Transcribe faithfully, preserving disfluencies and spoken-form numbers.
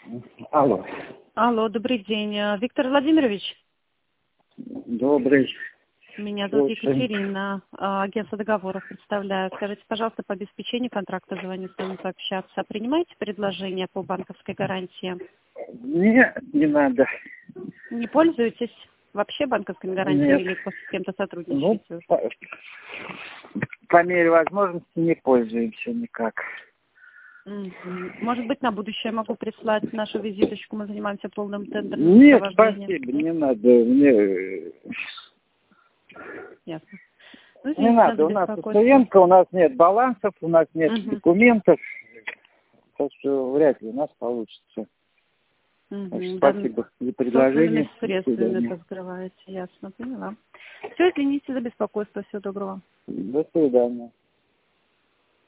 Алло. Алло, добрый день. Э, Виктор Владимирович, Добрый. меня зовут Слушай. Екатерина, э, агентство договоров представляю. Скажите, пожалуйста, по обеспечению контракта звоню с вами пообщаться. Принимаете предложение по банковской гарантии? Нет, не надо. Не пользуетесь вообще банковской гарантией Нет. или просто с кем-то Ну, сотрудничаете уже? по, по мере возможности не пользуемся никак. Мгм. Может быть, на будущее могу прислать нашу визиточку. Мы занимаемся полным тендерным Нет, сопровождением. спасибо, не надо. Мне э, Ясно. Ну, не извините надо. за У нас беспокойство. постоянка, у нас нет балансов, у нас нет Мгм. документов. Так что вряд ли у нас получится. Мгм. Так что Да, спасибо за собственными предложение. До средствами свидания. это скрываете. Ясно, поняла. Все, извините за беспокойство. Всего доброго. До свидания.